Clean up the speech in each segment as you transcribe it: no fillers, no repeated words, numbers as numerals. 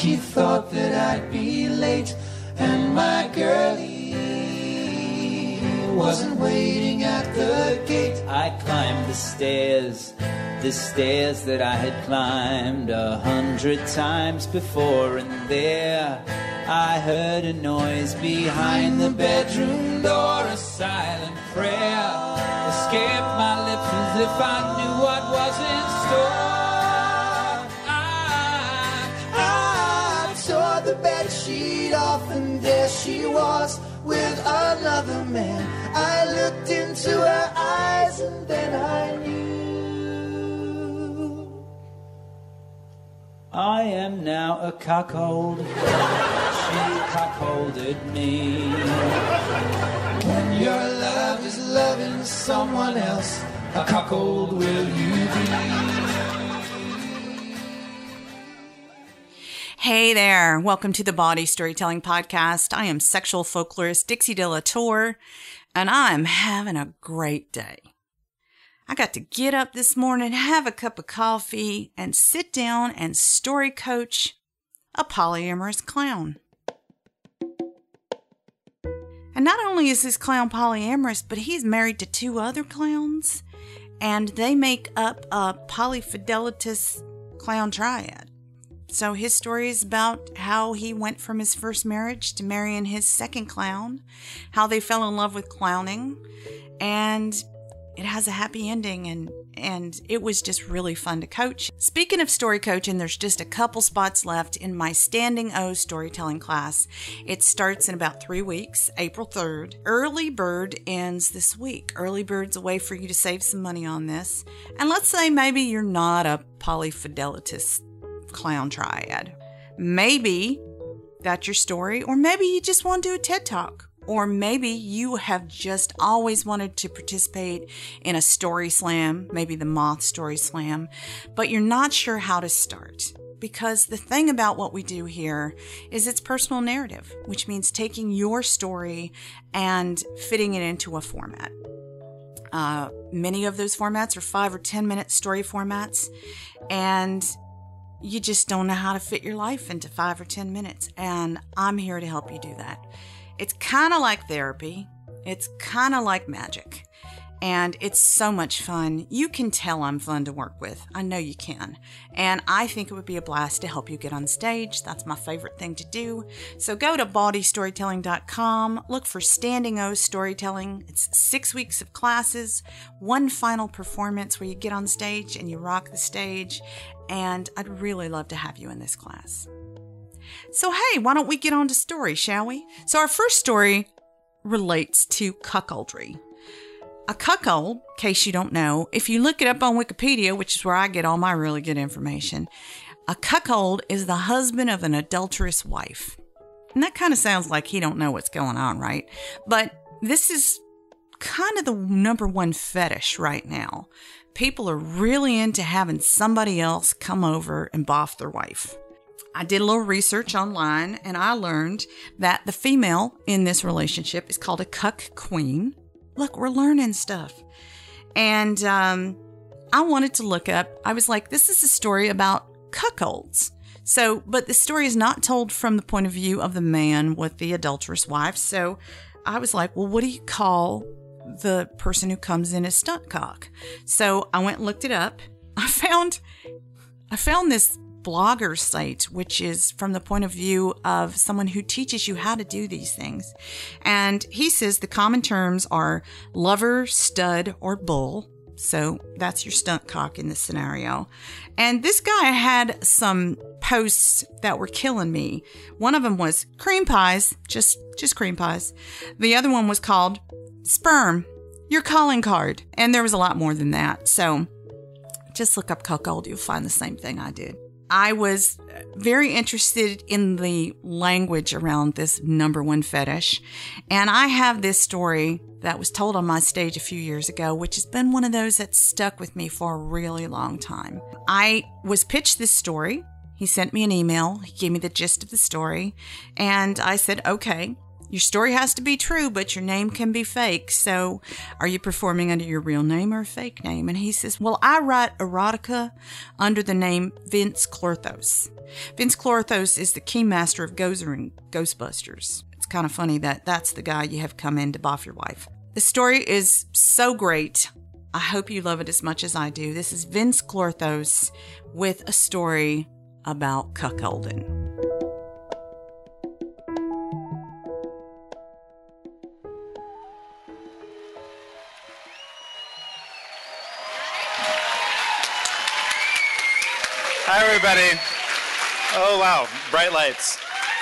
she thought that I'd be late, and my girlie wasn't waiting at the gate. I climbed the stairs that I had climbed 100 times before, and there I heard a noise behind the bedroom door, a silent prayer escaped my lips as if I knew what was in store. I tore the bedsheet off, and there she was with another man. I looked into her eyes, and then I knew I am now a cuckold. She cuckolded me. When your love is loving someone else, a cuckold will you be. Hey there. Welcome to the Bawdy Storytelling Podcast. I am sexual folklorist Dixie De La Tour, and I'm having a great day. I got to get up this morning, have a cup of coffee, and sit down and story coach a polyamorous clown. And not only is this clown polyamorous, but he's married to 2 other clowns, and they make up a polyfidelitous clown triad. So his story is about how he went from his first marriage to marrying his second clown, how they fell in love with clowning, and it has a happy ending, and it was just really fun to coach. Speaking of story coaching, there's just a couple spots left in my Standing O storytelling class. It starts in about 3 weeks, April 3rd. Early bird ends this week. Early bird's a way for you to save some money on this. And let's say maybe you're not a polyfidelitous clown triad. Maybe that's your story, or maybe you just want to do a TED Talk. Or maybe you have just always wanted to participate in a story slam, maybe the Moth Story Slam, but you're not sure how to start. Because the thing about what we do here is it's personal narrative, which means taking your story and fitting it into a format. Many of those formats are 5 or 10 minute story formats, and you just don't know how to fit your life into 5 or 10 minutes. And I'm here to help you do that. It's kind of like therapy. It's kind of like magic. And it's so much fun. You can tell I'm fun to work with. I know you can. And I think it would be a blast to help you get on stage. That's my favorite thing to do. So go to bawdystorytelling.com. Look for Standing O Storytelling. It's 6 weeks of classes, 1 final performance where you get on stage and you rock the stage. And I'd really love to have you in this class. So hey, why don't we get on to story, shall we? So our first story relates to cuckoldry. A cuckold, in case you don't know, if you look it up on Wikipedia, which is where I get all my really good information, a cuckold is the husband of an adulterous wife. And that kind of sounds like he don't know what's going on, right? But this is kind of the number one fetish right now. People are really into having somebody else come over and boff their wife. I did a little research online, and I learned that the female in this relationship is called a cuck queen. Look, we're learning stuff. And I wanted to look up, I was like, this is a story about cuckolds. So, but the story is not told from the point of view of the man with the adulterous wife. So I was like, well, what do you call the person who comes in as stunt cock? So I went and looked it up. I found this blogger site, which is from the point of view of someone who teaches you how to do these things. And he says the common terms are lover, stud, or bull. So that's your stunt cock in this scenario. And this guy had some posts that were killing me. One of them was cream pies, just cream pies. The other one was called sperm, your calling card. And there was a lot more than that. So just look up cuckold. You'll find the same thing I did. I was very interested in the language around this number one fetish. And I have this story that was told on my stage a few years ago, which has been one of those that stuck with me for a really long time. I was pitched this story. He sent me an email. He gave me the gist of the story. And I said, okay, Your story has to be true, but your name can be fake. So are you performing under your real name or a fake name? And he says, well, I write erotica under the name Vince Clorthos. Vince Clorthos is the keymaster of Gozer and Ghostbusters. It's kind of funny that that's the guy you have come in to boff your wife. The story is so great. I hope you love it as much as I do. This is Vince Clorthos with a story about cuckolding. Hi, everybody. Oh, wow. Bright lights.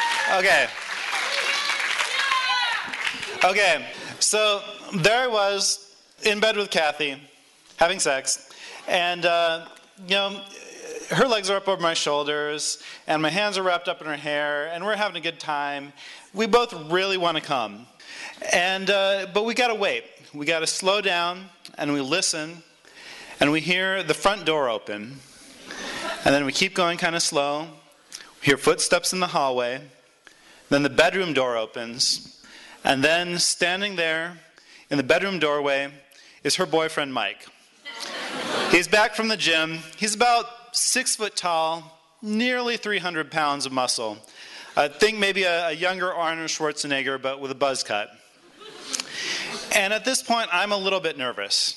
Okay. So there I was in bed with Kathy, having sex. And, her legs are up over my shoulders, and my hands are wrapped up in her hair, and we're having a good time. We both really want to come. But we got to wait. We got to slow down, and we listen, and we hear the front door open. And then we keep going kind of slow. We hear footsteps in the hallway. Then the bedroom door opens. And then standing there in the bedroom doorway is her boyfriend, Mike. He's back from the gym. He's about 6 foot tall, nearly 300 pounds of muscle. I think maybe a younger Arnold Schwarzenegger, but with a buzz cut. And at this point, I'm a little bit nervous.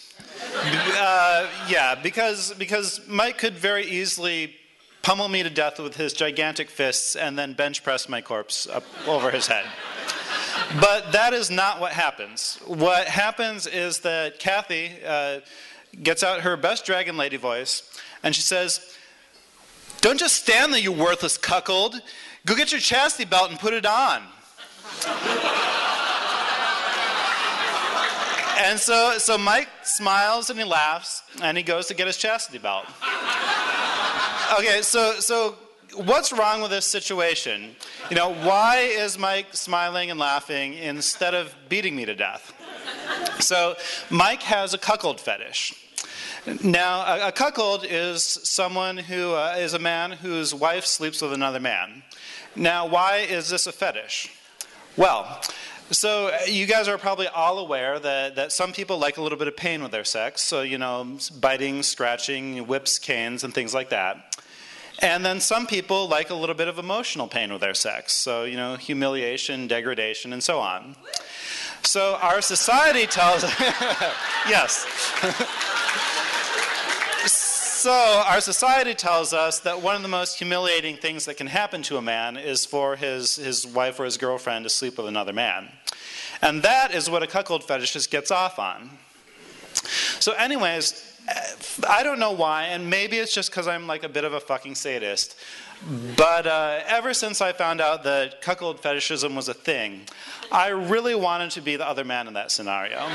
Because Mike could very easily pummel me to death with his gigantic fists and then bench press my corpse up over his head. But that is not what happens. What happens is that Kathy gets out her best dragon lady voice, and she says, "Don't just stand there, you worthless cuckold. Go get your chastity belt and put it on." And so Mike smiles and he laughs, and he goes to get his chastity belt. Okay, so what's wrong with this situation? Why is Mike smiling and laughing instead of beating me to death? So Mike has a cuckold fetish. Now, a cuckold is someone who is a man whose wife sleeps with another man. Now, why is this a fetish? Well, so you guys are probably all aware that some people like a little bit of pain with their sex. So, biting, scratching, whips, canes, and things like that. And then some people like a little bit of emotional pain with their sex. So, humiliation, degradation, and so on. So our society tells yes. So our society tells us that one of the most humiliating things that can happen to a man is for his wife or his girlfriend to sleep with another man. And that is what a cuckold fetishist gets off on. So anyways, I don't know why, and maybe it's just because I'm like a bit of a fucking sadist, but ever since I found out that cuckold fetishism was a thing, I really wanted to be the other man in that scenario.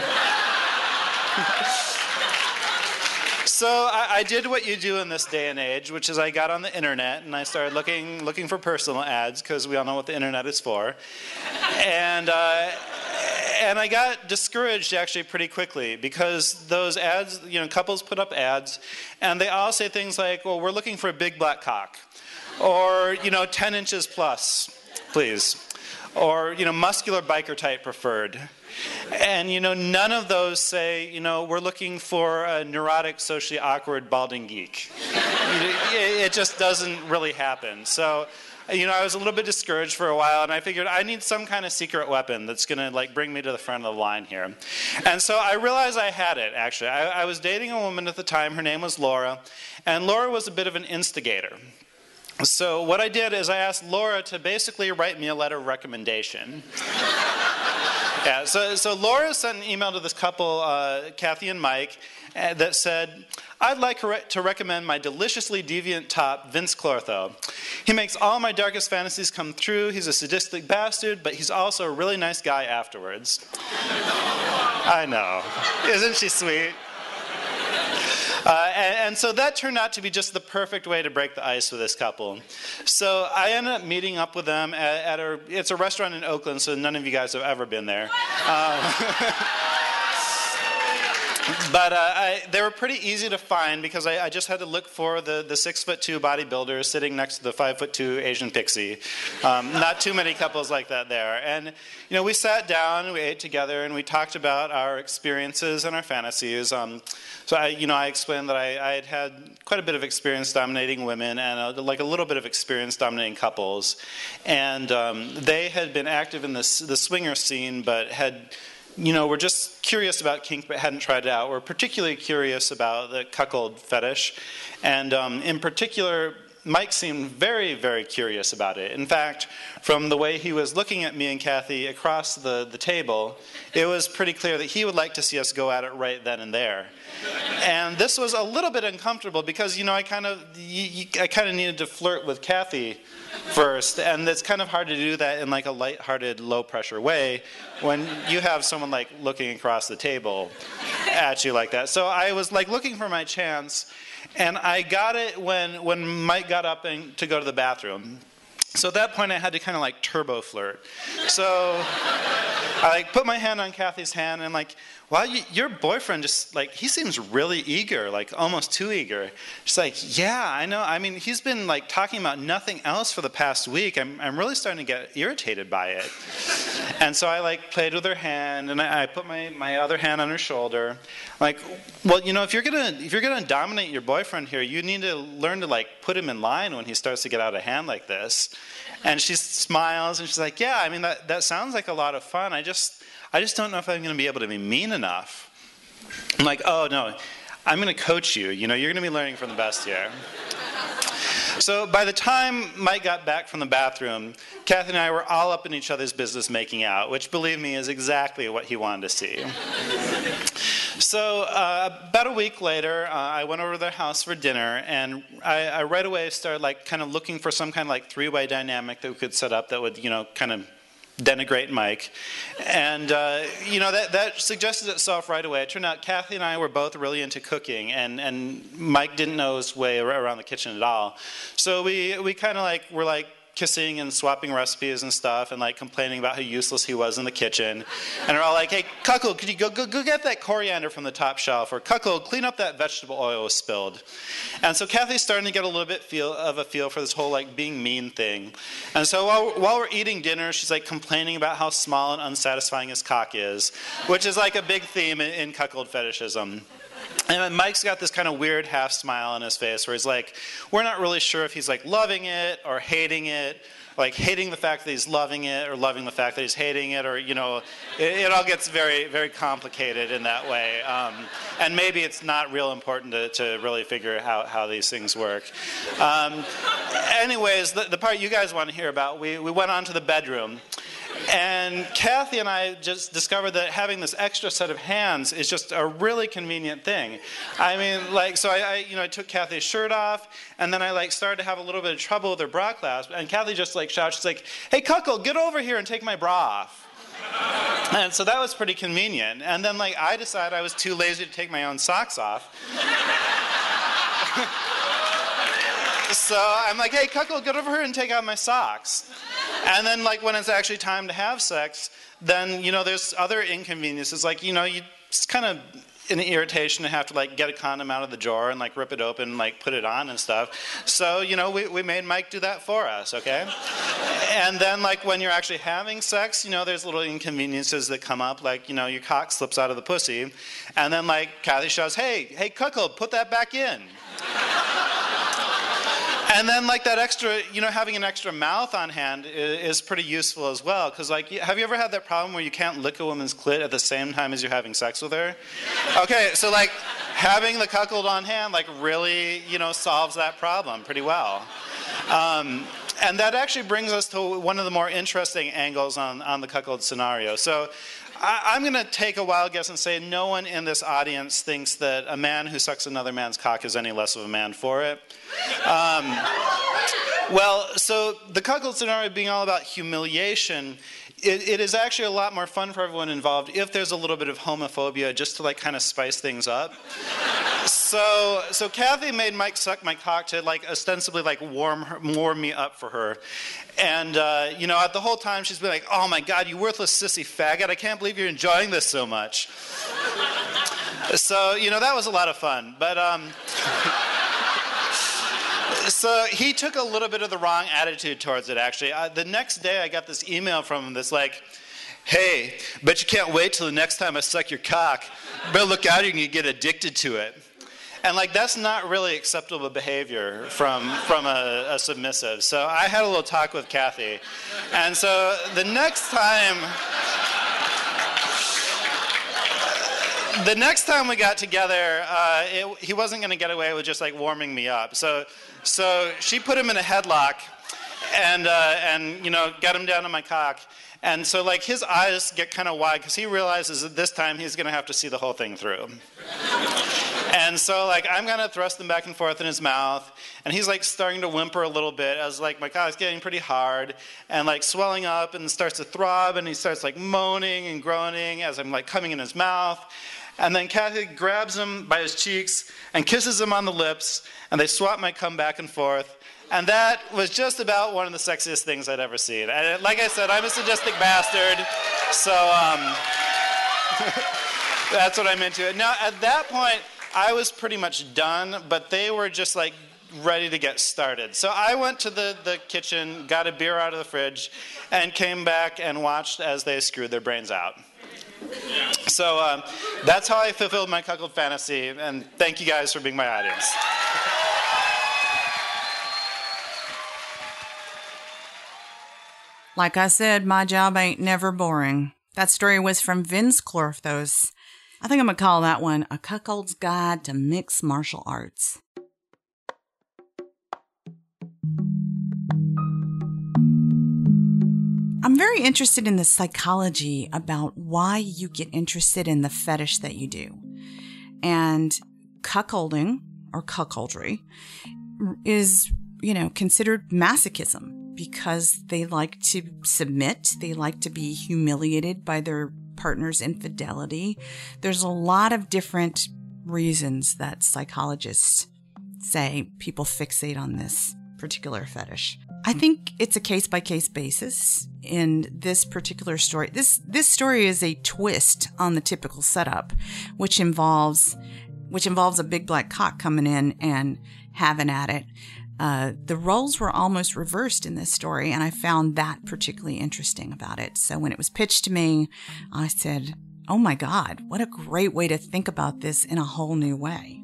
So I did what you do in this day and age, which is I got on the internet and I started looking for personal ads, because we all know what the internet is for. And I got discouraged actually pretty quickly, because those ads, couples put up ads, and they all say things like, well, we're looking for a big black cock, or 10 inches plus, please, or muscular biker type preferred. And none of those say, we're looking for a neurotic, socially awkward, balding geek. It just doesn't really happen. So I was a little bit discouraged for a while, and I figured I need some kind of secret weapon that's going to bring me to the front of the line here. And so I realized I had it, actually. I was dating a woman at the time. Her name was Laura, and Laura was a bit of an instigator. So what I did is I asked Laura to basically write me a letter of recommendation. Yeah, so Laura sent an email to this couple, Kathy and Mike, that said, I'd like to recommend my deliciously deviant top, Vince Clortho. He makes all my darkest fantasies come true. He's a sadistic bastard, but he's also a really nice guy afterwards. I know. Isn't she sweet? And so that turned out to be just the perfect way to break the ice with this couple. So I ended up meeting up with them it's a restaurant in Oakland, so none of you guys have ever been there. But they were pretty easy to find because I just had to look for the 6'2" bodybuilder sitting next to the 5'2" Asian pixie. Not too many couples like that there. And we sat down, we ate together, and we talked about our experiences and our fantasies. So I explained that I had quite a bit of experience dominating women and a little bit of experience dominating couples, and they had been active in the swinger scene, but were just curious about kink but hadn't tried it out. Were particularly curious about the cuckold fetish. And in particular, Mike seemed very, very curious about it. In fact, from the way he was looking at me and Kathy across the table, it was pretty clear that he would like to see us go at it right then and there. And this was a little bit uncomfortable because, I kind of needed to flirt with Kathy first, and it's kind of hard to do that in a lighthearted, low-pressure way when you have someone looking across the table at you like that. So I was looking for my chance, and I got it when Mike got up to go to the bathroom. So at that point, I had to kind of turbo flirt. So I put my hand on Kathy's hand and wow, your boyfriend just he seems really eager, almost too eager. She's yeah, I know. I mean, he's been talking about nothing else for the past week. I'm really starting to get irritated by it. And so I played with her hand, and I put my other hand on her shoulder. Well, if you're gonna dominate your boyfriend here, you need to learn to put him in line when he starts to get out of hand like this. And she smiles and she's yeah, I mean that sounds like a lot of fun. I just don't know if I'm going to be able to be mean enough. I'm oh no, I'm going to coach you. You're going to be learning from the best here. So by the time Mike got back from the bathroom, Kathy and I were all up in each other's business making out, which, believe me, is exactly what he wanted to see. So about a week later, I went over to their house for dinner, and I right away started kind of looking for some kind of three-way dynamic that we could set up that would, kind of denigrate Mike. And, that suggested itself right away. It turned out Kathy and I were both really into cooking, and Mike didn't know his way around the kitchen at all. So we kind of were kissing and swapping recipes and stuff and complaining about how useless he was in the kitchen. And we're all hey, Cuckold, could you go get that coriander from the top shelf? Or Cuckold, clean up that vegetable oil was spilled. And so Kathy's starting to get a little bit of a feel for this whole being mean thing. And so while we're eating dinner, she's complaining about how small and unsatisfying his cock is, which is a big theme in cuckold fetishism. And Mike's got this kind of weird half smile on his face where he's we're not really sure if he's loving it or hating it, hating the fact that he's loving it or loving the fact that he's hating it, or, it all gets very, very complicated in that way. And maybe it's not real important to really figure out how these things work. Anyways, the part you guys want to hear about, we went on to the bedroom. And Kathy and I just discovered that having this extra set of hands is just a really convenient thing. I mean, so I took Kathy's shirt off, and then I started to have a little bit of trouble with her bra clasp, and Kathy just shouts, she's hey, Cuckold, get over here and take my bra off. And so that was pretty convenient. And then I decided I was too lazy to take my own socks off. So I'm hey, Cuckold, get over here and take out my socks. And then, when it's actually time to have sex, then, there's other inconveniences. It's kind of an irritation to have to, get a condom out of the drawer and, rip it open and, put it on and stuff. So, we made Mike do that for us, okay? And then, when you're actually having sex, there's little inconveniences that come up, your cock slips out of the pussy. And then, Kathy shouts, hey, Cuckold, put that back in. And then, that extra, having an extra mouth on hand is pretty useful as well. Because, have you ever had that problem where you can't lick a woman's clit at the same time as you're having sex with her? Okay, so, having the cuckold on hand, really, solves that problem pretty well. And that actually brings us to one of the more interesting angles on the cuckold scenario. So I'm going to take a wild guess and say no one in this audience thinks that a man who sucks another man's cock is any less of a man for it. Well, so the cuckold scenario being all about humiliation, it is actually a lot more fun for everyone involved if there's a little bit of homophobia just to kind of spice things up. So Kathy made Mike suck my cock to ostensibly warm me up for her. And, the whole time she's been oh my God, you worthless sissy faggot, I can't believe you're enjoying this so much. So, that was a lot of fun. But so he took a little bit of the wrong attitude towards it, actually. The next day, I got this email from him that's like, hey, bet you can't wait till the next time I suck your cock. Better look out, you can get addicted to it. And that's not really acceptable behavior from a submissive. So I had a little talk with Kathy. And so the next time we got together, he wasn't going to get away with just warming me up. So she put him in a headlock and got him down on my cock. And so his eyes get kind of wide because he realizes that this time he's going to have to see the whole thing through. And so I'm going to thrust him back and forth in his mouth. And he's starting to whimper a little bit as my cock's getting pretty hard and swelling up and starts to throb. And he starts moaning and groaning as I'm coming in his mouth. And then Kathy grabs him by his cheeks and kisses him on the lips. And they swap my cum back and forth. And that was just about one of the sexiest things I'd ever seen. And like I said, I'm a sadistic bastard, so that's what I'm into. Now, at that point, I was pretty much done, but they were just ready to get started. So I went to the kitchen, got a beer out of the fridge, and came back and watched as they screwed their brains out. So that's how I fulfilled my cuckold fantasy, and thank you guys for being my audience. Like I said, my job ain't never boring. That story was from Vince Clorthos. I think I'm going to call that one A Cuckold's Guide to Mixed Martial Arts. I'm very interested in the psychology about why you get interested in the fetish that you do. And cuckolding, or cuckoldry, is, considered masochism. Because they like to submit, they like to be humiliated by their partner's infidelity. There's a lot of different reasons that psychologists say people fixate on this particular fetish. I think it's a case-by-case basis in this particular story. This story is a twist on the typical setup, which involves a big black cock coming in and having at it. The roles were almost reversed in this story, and I found that particularly interesting about it. So when it was pitched to me, I said, oh my God, what a great way to think about this in a whole new way.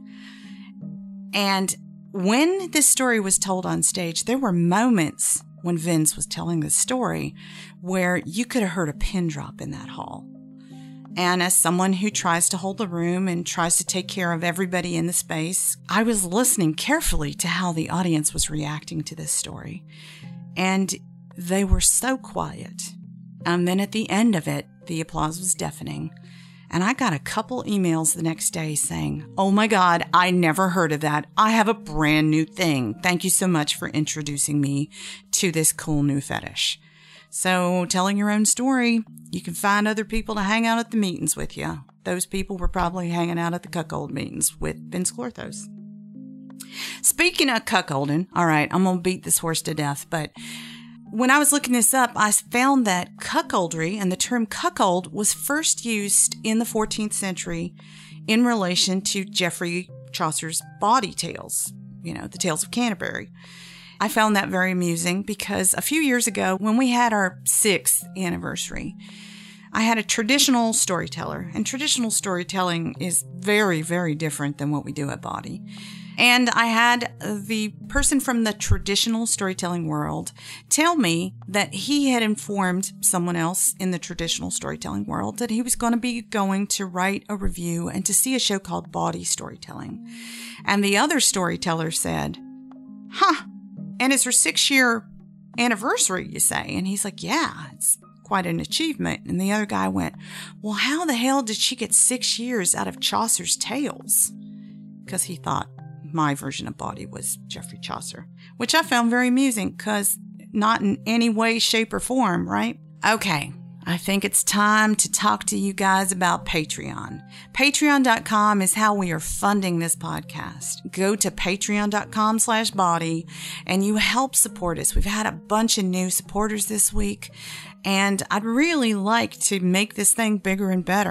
And when this story was told on stage, there were moments when Vince was telling this story where you could have heard a pin drop in that hall. And as someone who tries to hold the room and tries to take care of everybody in the space, I was listening carefully to how the audience was reacting to this story. And they were so quiet. And then at the end of it, the applause was deafening. And I got a couple emails the next day saying, oh my God, I never heard of that. I have a brand new thing. Thank you so much for introducing me to this cool new fetish. So telling your own story, you can find other people to hang out at the meetings with you. Those people were probably hanging out at the cuckold meetings with Vince Clorthos. Speaking of cuckolding, all right, I'm going to beat this horse to death, but when I was looking this up, I found that cuckoldry and the term cuckold was first used in the 14th century in relation to Geoffrey Chaucer's Bawdy Tales, the Tales of Canterbury. I found that very amusing because a few years ago, when we had our 6th anniversary, I had a traditional storyteller, and traditional storytelling is very, very different than what we do at Bawdy. And I had the person from the traditional storytelling world tell me that he had informed someone else in the traditional storytelling world that he was going to be going to write a review and to see a show called Bawdy Storytelling. And the other storyteller said, and it's her 6-year anniversary, you say? And he's like, yeah, it's quite an achievement. And the other guy went, well, how the hell did she get 6 years out of Chaucer's Tales? Because he thought my version of Bawdy was Geoffrey Chaucer, which I found very amusing because not in any way, shape, or form, right? Okay, I think it's time to talk to you guys about Patreon. Patreon.com is how we are funding this podcast. Go to patreon.com/bawdy and you help support us. We've had a bunch of new supporters this week, and I'd really like to make this thing bigger and better.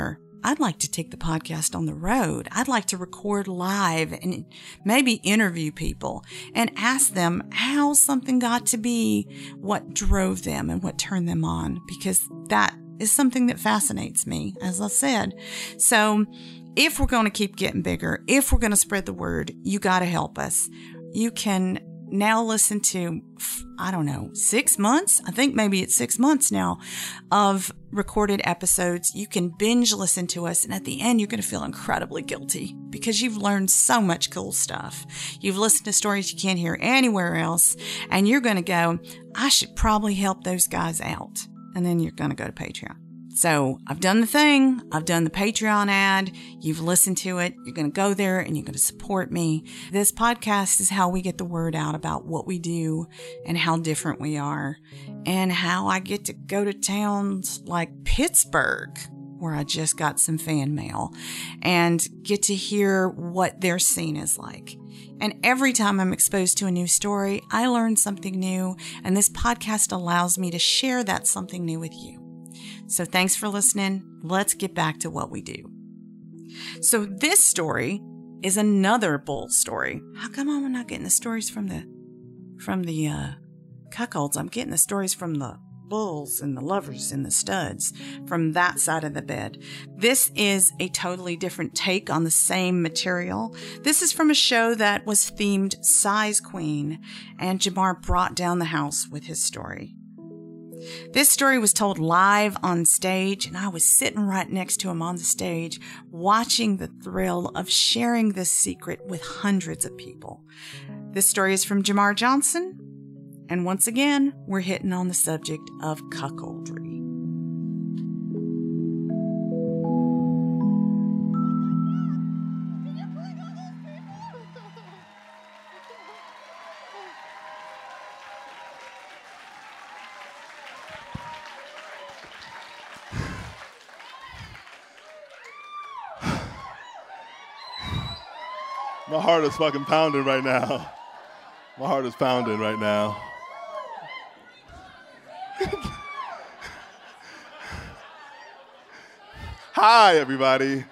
I'd like to take the podcast on the road. I'd like to record live and maybe interview people and ask them how something got to be what drove them and what turned them on, because that is something that fascinates me, as I said. So if we're going to keep getting bigger, if we're going to spread the word, you got to help us. You can now listen to, 6 months? I think maybe it's 6 months now of recorded episodes. You can binge listen to us, and at the end, you're going to feel incredibly guilty because you've learned so much cool stuff. You've listened to stories you can't hear anywhere else, and you're going to go, I should probably help those guys out. And then you're going to go to Patreon. So I've done the thing. I've done the Patreon ad. You've listened to it. You're going to go there and you're going to support me. This podcast is how we get the word out about what we do and how different we are, and how I get to go to towns like Pittsburgh, where I just got some fan mail, and get to hear what their scene is like. And every time I'm exposed to a new story, I learn something new, and this podcast allows me to share that something new with you. So thanks for listening. Let's get back to what we do. So this story is another bull story. How come I'm not getting the stories from the cuckolds? I'm getting the stories from the bulls and the lovers and the studs from that side of the bed. This is a totally different take on the same material. This is from a show that was themed Size Queen, and Jamar brought down the house with his story. This story was told live on stage, and I was sitting right next to him on the stage, watching the thrill of sharing this secret with hundreds of people. This story is from Jamar Johnson, and once again, we're hitting on the subject of cuckoldry. My heart is fucking pounding right now. My heart is pounding right now. Hi, everybody.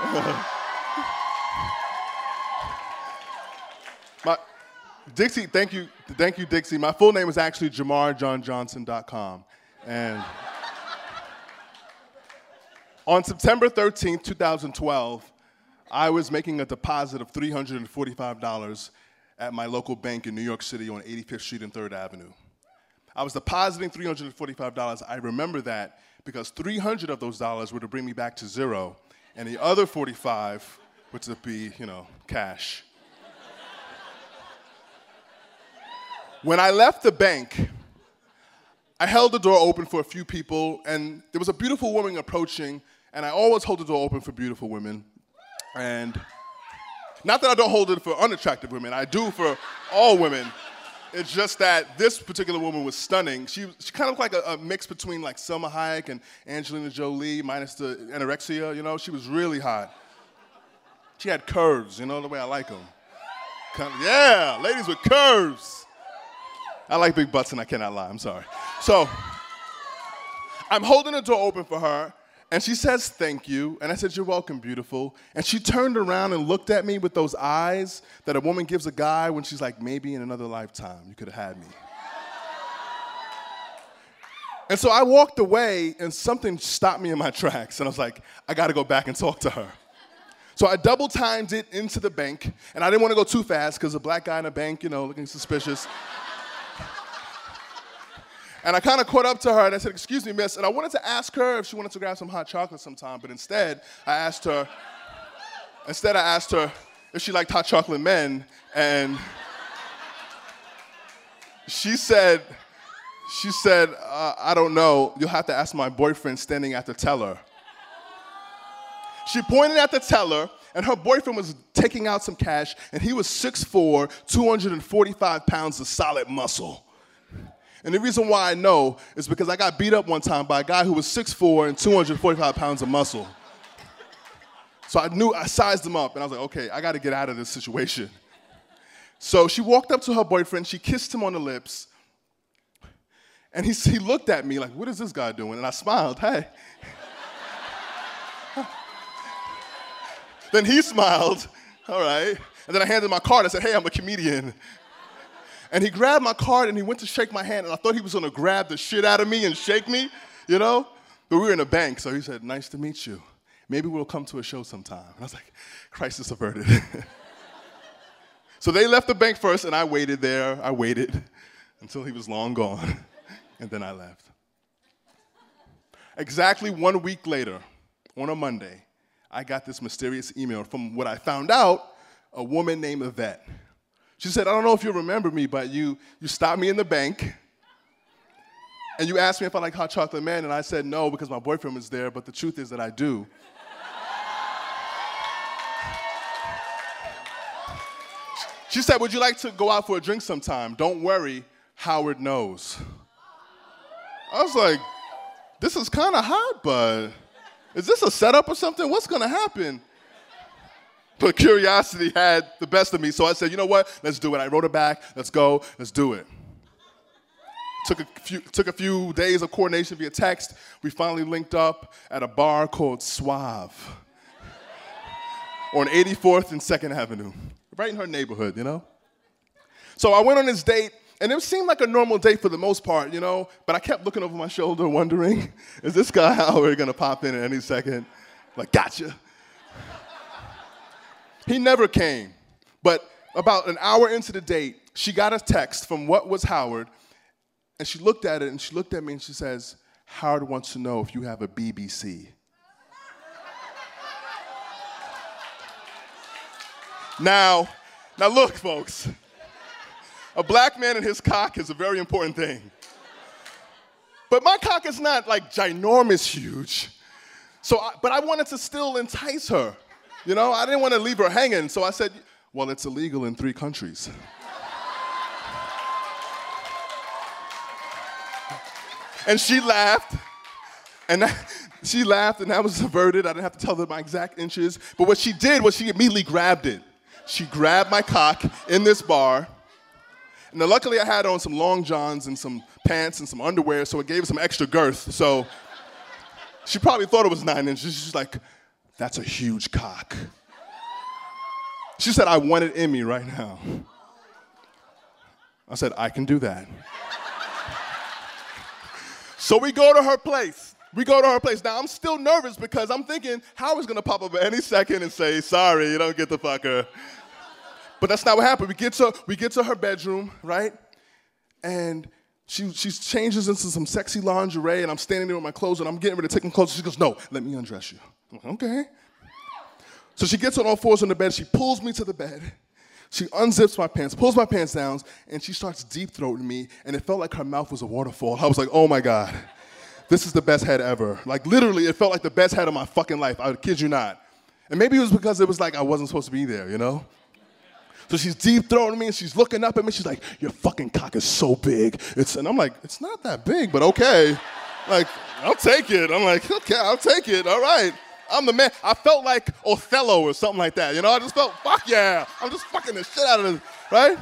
Dixie, thank you, Dixie. My full name is actually JamarJohnJohnson.com. And on September 13th, 2012, I was making a deposit of $345 at my local bank in New York City on 85th Street and 3rd Avenue. I was depositing $345. I remember that because 300 of those dollars were to bring me back to zero, and the other 45 were to be, cash. When I left the bank, I held the door open for a few people, and there was a beautiful woman approaching, and I always hold the door open for beautiful women. And not that I don't hold it for unattractive women, I do for all women. It's just that this particular woman was stunning. She kind of looked like a mix between like Selma Hayek and Angelina Jolie minus the anorexia, She was really hot. She had curves, the way I like them. Yeah, ladies with curves. I like big butts and I cannot lie, I'm sorry. So I'm holding the door open for her, and she says, thank you. And I said, you're welcome, beautiful. And she turned around and looked at me with those eyes that a woman gives a guy when she's like, maybe in another lifetime, you could have had me. And so I walked away, and something stopped me in my tracks. And I was like, I got to go back and talk to her. So I double-timed it into the bank. And I didn't want to go too fast because a black guy in a bank, looking suspicious. And I kind of caught up to her, and I said, excuse me, miss. And I wanted to ask her if she wanted to grab some hot chocolate sometime, but instead I asked her if she liked hot chocolate men, and she said, I don't know. You'll have to ask my boyfriend standing at the teller. She pointed at the teller, and her boyfriend was taking out some cash, and he was 6'4", 245 pounds of solid muscle. And the reason why I know is because I got beat up one time by a guy who was 6'4" and 245 pounds of muscle. So I sized him up, and I was like, okay, I got to get out of this situation. So she walked up to her boyfriend, she kissed him on the lips, and he looked at me like, what is this guy doing? And I smiled, hey. Then he smiled, all right. And then I handed him my card. I said, hey, I'm a comedian. And he grabbed my card and he went to shake my hand, and I thought he was gonna grab the shit out of me and shake me, you know? But we were in a bank, so he said, nice to meet you. Maybe we'll come to a show sometime. And I was like, crisis averted. So they left the bank first, and I waited there. I waited until he was long gone, and then I left. Exactly 1 week later, on a Monday, I got this mysterious email from what I found out, a woman named Yvette. She said, I don't know if you remember me, but you stopped me in the bank, and you asked me if I like hot chocolate man, and I said no because my boyfriend was there, but the truth is that I do. She said, would you like to go out for a drink sometime? Don't worry, Howard knows. I was like, this is kind of hot, but is this a setup or something? What's going to happen? But curiosity had the best of me, so I said, you know what? Let's do it. I wrote it back. Let's go. Let's do it. Took a few days of coordination via text. We finally linked up at a bar called Suave on 84th and 2nd Avenue. Right in her neighborhood, you know? So I went on this date, and it seemed like a normal date for the most part, you know? But I kept looking over my shoulder wondering, is this guy Howard gonna pop in at any second? Like, gotcha. He never came. But about an hour into the date, she got a text from what was Howard, and she looked at it, and she looked at me, and she says, Howard wants to know if you have a BBC. Now look, folks. A black man and his cock is a very important thing. But my cock is not like ginormous huge. But I wanted to still entice her. You know, I didn't want to leave her hanging, so I said, well, it's illegal in 3 countries. And she laughed, and that was averted. I didn't have to tell her my exact inches. But what she did was she immediately grabbed it. She grabbed my cock in this bar. And then luckily I had on some long johns and some pants and some underwear, so it gave some extra girth. So she probably thought it was 9 inches. She's like, that's a huge cock. She said, I want it in me right now. I said, I can do that. So we go to her place. Now, I'm still nervous because I'm thinking Howard's going to pop up at any second and say, sorry, you don't get the fucker. But that's not what happened. We get to her bedroom, right? And she changes into some sexy lingerie, and I'm standing there with my clothes, and I'm getting ready to take them clothes. She goes, no, let me undress you. I'm like, okay. So she gets on all fours on the bed. She pulls me to the bed. She unzips my pants, pulls my pants down, and she starts deep-throating me, and it felt like her mouth was a waterfall. I was like, oh, my God. This is the best head ever. Like, literally, it felt like the best head of my fucking life. I kid you not. And maybe it was because it was like I wasn't supposed to be there, you know? So she's deep-throating me, and she's looking up at me. She's like, your fucking cock is so big. And I'm like, it's not that big, but okay. Like, I'll take it. I'm like, okay, I'll take it. All right. I'm the man. I felt like Othello or something like that, you know? I just felt, fuck yeah. I'm just fucking the shit out of this, right?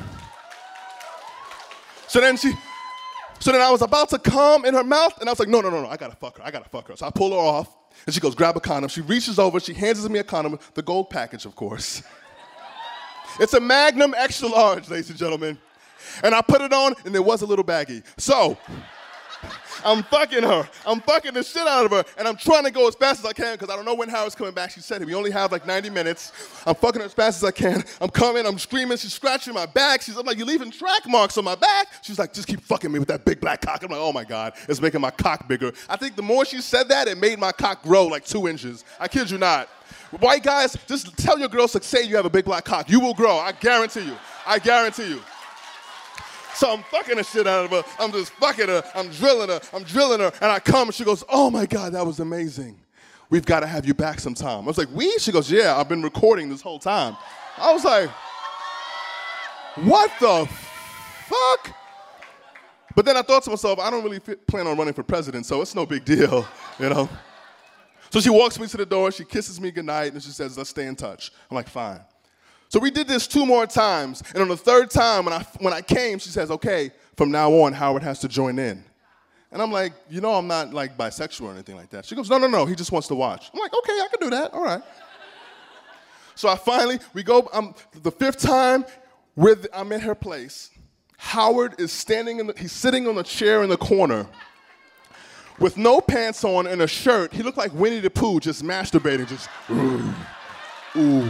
So then I was about to come in her mouth, and I was like, no, I gotta fuck her. So I pull her off, and she goes, grab a condom. She reaches over, she hands me a condom, the gold package, of course. It's a Magnum extra large, ladies and gentlemen. And I put it on, and it was a little baggy. So, I'm fucking her. I'm fucking the shit out of her, and I'm trying to go as fast as I can because I don't know when Howard's coming back. She said we only have like 90 minutes. I'm fucking her as fast as I can. I'm coming. I'm screaming. She's scratching my back. I'm like, you're leaving track marks on my back. She's like, just keep fucking me with that big black cock. I'm like, oh my God, it's making my cock bigger. I think the more she said that, it made my cock grow like 2 inches. I kid you not. White guys, just tell your girls to say you have a big black cock. You will grow. I guarantee you. I guarantee you. So I'm fucking the shit out of her. I'm just fucking her. I'm drilling her. And I come and she goes, oh my God, that was amazing. We've got to have you back sometime. I was like, we? She goes, yeah, I've been recording this whole time. I was like, what the fuck? But then I thought to myself, I don't really plan on running for president, so it's no big deal, you know? So she walks me to the door, she kisses me goodnight, and she says, let's stay in touch. I'm like, fine. So we did this 2 more times, and on the 3rd time, when I came, she says, okay, from now on, Howard has to join in. And I'm like, you know I'm not like bisexual or anything like that. She goes, no, he just wants to watch. I'm like, okay, I can do that, all right. So we go, the fifth time, I'm at her place. Howard is he's sitting on a chair in the corner with no pants on and a shirt. He looked like Winnie the Pooh, just masturbating, just, ooh.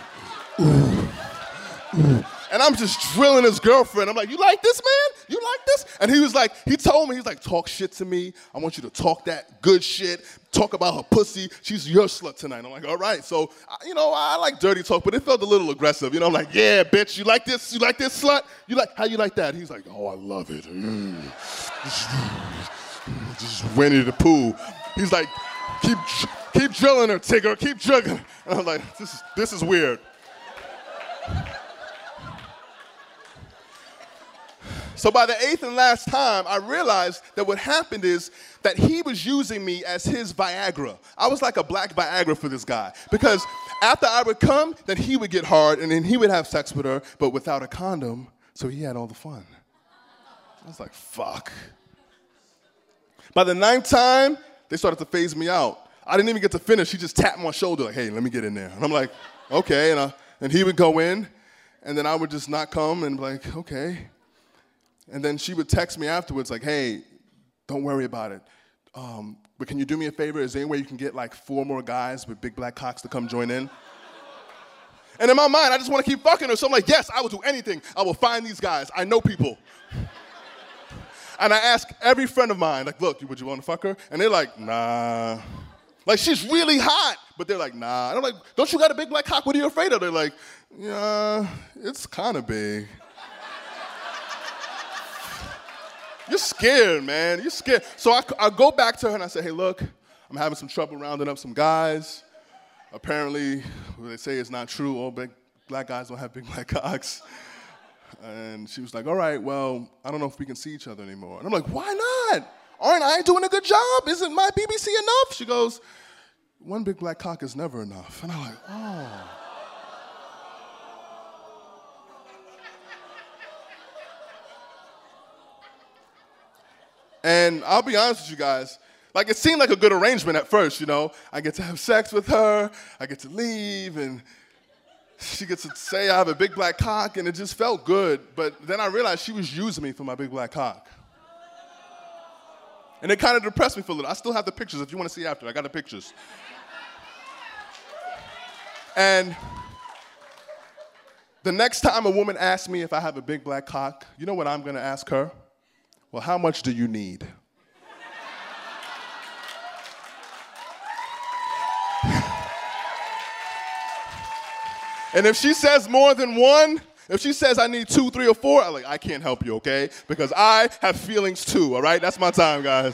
And I'm just drilling his girlfriend. I'm like, you like this, man? You like this? And he told me, talk shit to me. I want you to talk that good shit. Talk about her pussy. She's your slut tonight. I'm like, all right. So, I like dirty talk, but it felt a little aggressive. I'm like, yeah, bitch, you like this? You like this, slut? How you like that? He's like, oh, I love it. Just Winnie the Pooh. He's like, keep drilling her, Tigger. Keep drilling. And I'm like, this is weird. So by the eighth and last time, I realized that what happened is that he was using me as his Viagra. I was like a black Viagra for this guy. Because after I would come, then he would get hard, and then he would have sex with her, but without a condom, so he had all the fun. I was like, fuck. By the ninth time, they started to phase me out. I didn't even get to finish. He just tapped my shoulder like, hey, let me get in there. And I'm like, okay. And he would go in, and then I would just not come and be like, okay. And then she would text me afterwards like, hey, don't worry about it. But can you do me a favor? Is there any way you can get like 4 more guys with big black cocks to come join in? And in my mind, I just want to keep fucking her. So I'm like, yes, I will do anything. I will find these guys. I know people. And I ask every friend of mine, like, look, would you want to fuck her? And they're like, nah. Like, she's really hot. But they're like, nah. And I'm like, don't you got a big black cock? What are you afraid of? They're like, yeah, it's kind of big. You're scared, man. You're scared. So I go back to her and I say, hey, look, I'm having some trouble rounding up some guys. Apparently, they say it's not true. All big black guys don't have big black cocks. And she was like, all right, well, I don't know if we can see each other anymore. And I'm like, why not? Aren't I doing a good job? Isn't my BBC enough? She goes, one big black cock is never enough. And I'm like, oh. And I'll be honest with you guys, like it seemed like a good arrangement at first, I get to have sex with her, I get to leave, and she gets to say I have a big black cock, and it just felt good. But then I realized she was using me for my big black cock. And it kind of depressed me for a little. I still have the pictures if you want to see after. I got the pictures. And the next time a woman asks me if I have a big black cock, you know what I'm going to ask her? Well, how much do you need? And if she says more than one, if she says I need 2, 3, or 4, I'm like, I can't help you, okay? Because I have feelings too, all right? That's my time, guys.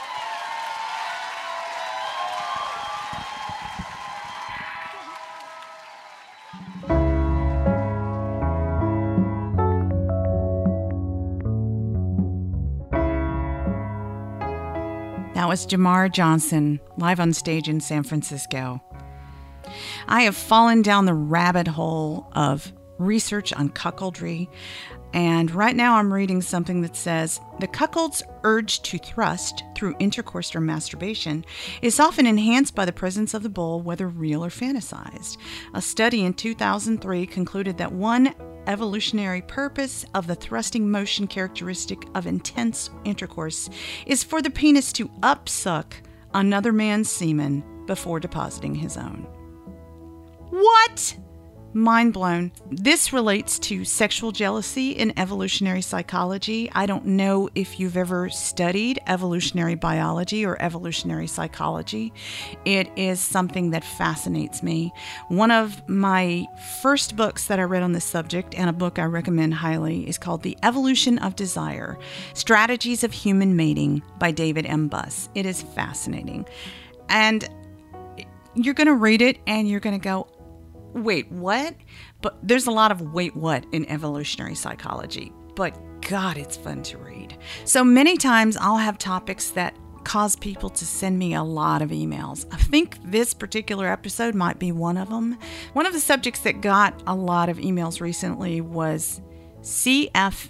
That was Jamar Johnson, live on stage in San Francisco. I have fallen down the rabbit hole of research on cuckoldry, and right now I'm reading something that says the cuckold's urge to thrust through intercourse or masturbation is often enhanced by the presence of the bull, whether real or fantasized. A study in 2003 concluded that one evolutionary purpose of the thrusting motion characteristic of intense intercourse is for the penis to upsuck another man's semen before depositing his own. What? Mind blown. This relates to sexual jealousy in evolutionary psychology. I don't know if you've ever studied evolutionary biology or evolutionary psychology. It is something that fascinates me. One of my first books that I read on this subject, and a book I recommend highly, is called The Evolution of Desire: Strategies of Human Mating by David M. Buss. It is fascinating. And you're going to read it and you're going to go, wait, what? But there's a lot of wait, what in evolutionary psychology. But God, it's fun to read. So many times I'll have topics that cause people to send me a lot of emails. I think this particular episode might be one of them. One of the subjects that got a lot of emails recently was CF.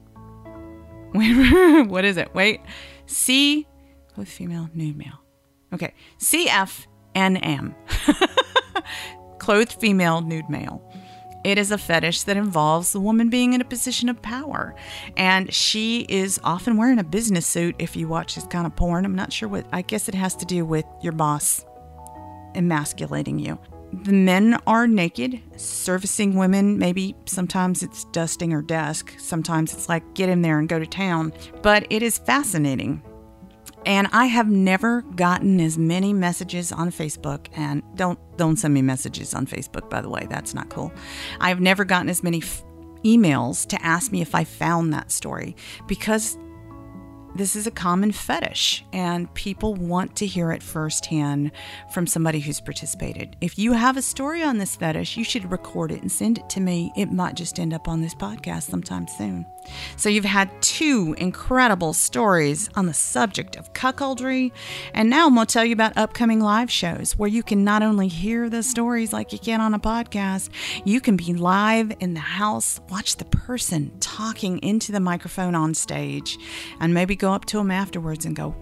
What is it? Wait. C with female, nude male. Okay. CFNM. clothed female, nude male. It is a fetish that involves the woman being in a position of power. And she is often wearing a business suit if you watch this kind of porn. I'm not sure what, I guess it has to do with your boss emasculating you. The men are naked, servicing women. Maybe sometimes it's dusting her desk. Sometimes it's like, get in there and go to town. But it is fascinating. And I have never gotten as many messages on Facebook, and don't send me messages on Facebook, by the way. That's not cool. I've never gotten as many emails to ask me if I found that story, because this is a common fetish and people want to hear it firsthand from somebody who's participated. If you have a story on this fetish, you should record it and send it to me. It might just end up on this podcast sometime soon. So you've had 2 incredible stories on the subject of cuckoldry. And now I'm going to tell you about upcoming live shows where you can not only hear the stories like you can on a podcast, you can be live in the house, watch the person talking into the microphone on stage, and maybe go up to them afterwards and go,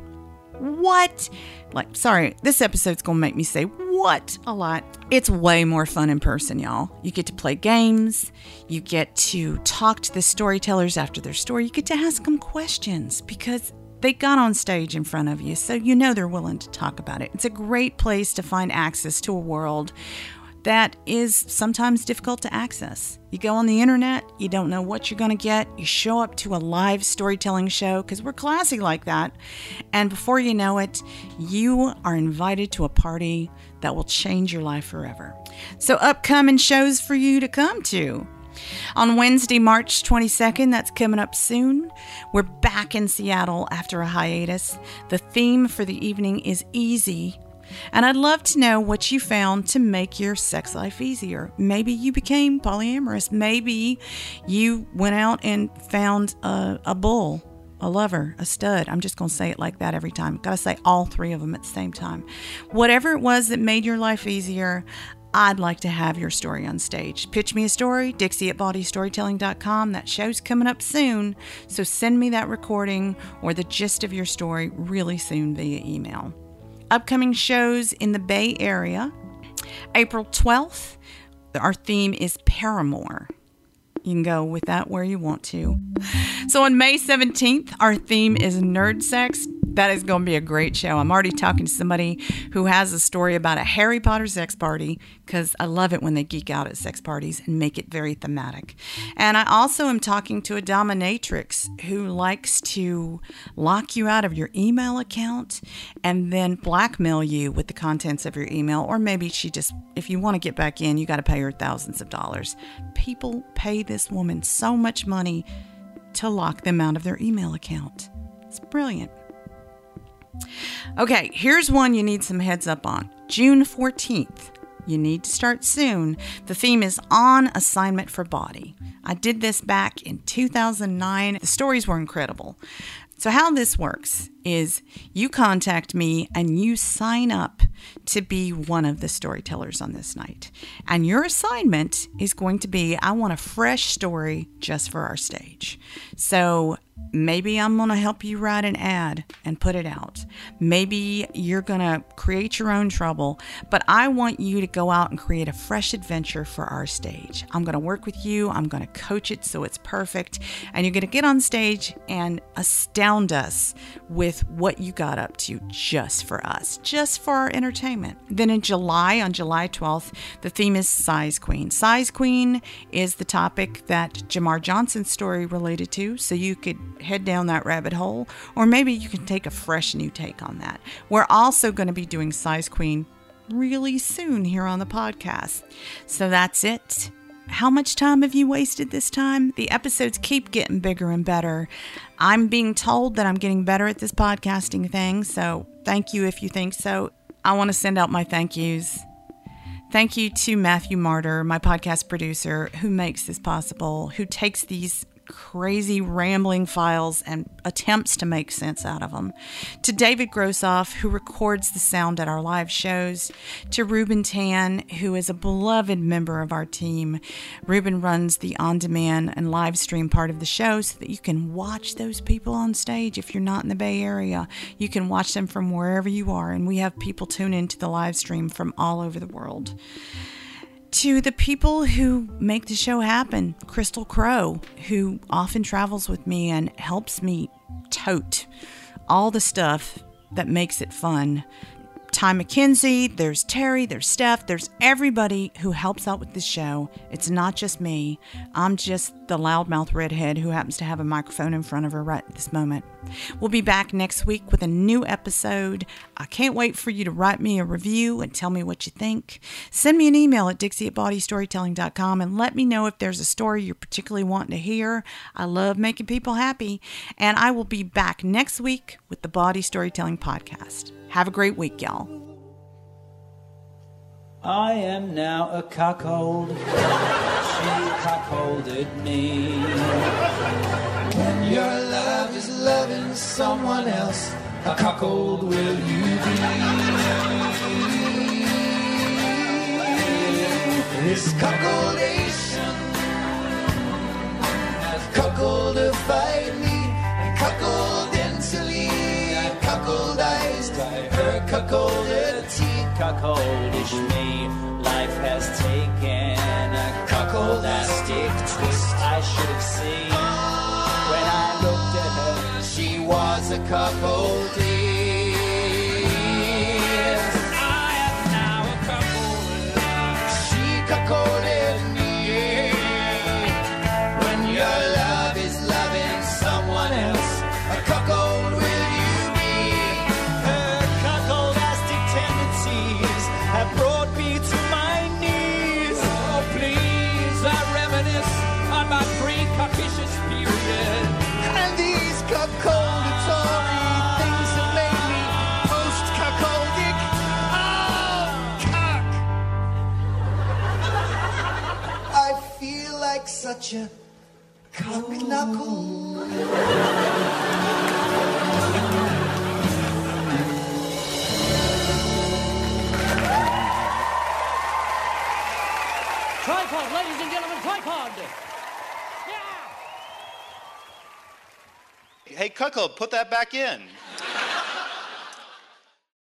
what? Like, sorry, this episode's going to make me say what a lot. It's way more fun in person, y'all. You get to play games. You get to talk to the storytellers after their story. You get to ask them questions because they got on stage in front of you, so you know they're willing to talk about it. It's a great place to find access to a world that is sometimes difficult to access. You go on the internet, you don't know what you're going to get. You show up to a live storytelling show, because we're classy like that. And before you know it, you are invited to a party that will change your life forever. So upcoming shows for you to come to. On Wednesday, March 22nd, that's coming up soon, we're back in Seattle after a hiatus. The theme for the evening is easy. And I'd love to know what you found to make your sex life easier. Maybe you became polyamorous. Maybe you went out and found a bull, a lover, a stud. I'm just going to say it like that every time. Got to say all 3 of them at the same time. Whatever it was that made your life easier, I'd like to have your story on stage. Pitch me a story, Dixie@BaldyStorytelling.com. That show's coming up soon, so send me that recording or the gist of your story really soon via email. Upcoming shows in the Bay Area. April 12th, our theme is Paramore. You can go with that where you want to. So on May 17th, our theme is nerd sex. That is going to be a great show. I'm already talking to somebody who has a story about a Harry Potter sex party, because I love it when they geek out at sex parties and make it very thematic. And I also am talking to a dominatrix who likes to lock you out of your email account and then blackmail you with the contents of your email. Or maybe she just, if you want to get back in, you got to pay her thousands of dollars. People pay this woman so much money to lock them out of their email account. It's brilliant. Okay, here's one you need some heads up on. June 14th. You need to start soon. The theme is On Assignment for Body. I did this back in 2009. The stories were incredible. So how this works is you contact me and you sign up to be one of the storytellers on this night. And your assignment is going to be, I want a fresh story just for our stage. So maybe I'm going to help you write an ad and put it out. Maybe you're going to create your own trouble, but I want you to go out and create a fresh adventure for our stage. I'm going to work with you. I'm going to coach it so it's perfect. And you're going to get on stage and astound us with what you got up to just for us, just for our entertainment. Then in July, on July 12th, the theme is Size Queen. Size Queen is the topic that Jamar Johnson's story related to, so you could head down that rabbit hole, or maybe you can take a fresh new take on that. We're also going to be doing Size Queen really soon here on the podcast. So that's it. How much time have you wasted this time? The episodes keep getting bigger and better. I'm being told that I'm getting better at this podcasting thing, so thank you if you think so. I want to send out my thank yous. Thank you to Matthew Martyr, my podcast producer, who makes this possible, who takes these crazy rambling files and attempts to make sense out of them. To David Grossoff, who records the sound at our live shows. To Ruben Tan, who is a beloved member of our team. Ruben runs the on-demand and live stream part of the show so that you can watch those people on stage. If you're not in the Bay Area, you can watch them from wherever you are, and we have people tune into the live stream from all over the world. to the people who make the show happen. Crystal Crow, who often travels with me and helps me tote all the stuff that makes it fun. Ty McKenzie, there's Terry, there's Steph, there's everybody who helps out with the show. It's not just me. I'm just the loudmouth redhead who happens to have a microphone in front of her right at this moment. We'll be back next week with a new episode. I can't wait for you to write me a review and tell me what you think. Send me an email at dixie@bodystorytelling.com and let me know if there's a story you're particularly wanting to hear. I love making people happy. And I will be back next week with the Body Storytelling Podcast. Have a great week, y'all. I am now a cuckold. She cuckolded me. When your love is loving someone else, a cuckold will you be? This cuckoldation has cuckoldified me and cuckoldentally cuckoldized her cuckoldity. Cuckoldish me, life has taken a cuckoldastic twist. I should have seen when I looked at her, she was a cuckoldess. I am now a cuckold. She cuckolded me. When your love is loving someone else, a cuckold will you be. Her cuckoldastic tendencies have brought me to my knees. Oh, please, I reminisce on my pre-cuckishish period. And these cuckoldatory things have made me post-cuckoldic. Oh, cuck. I feel like such a cuck-knuckle. Tripod, ladies and gentlemen, tripod. Yeah. Hey, cuckold, put that back in.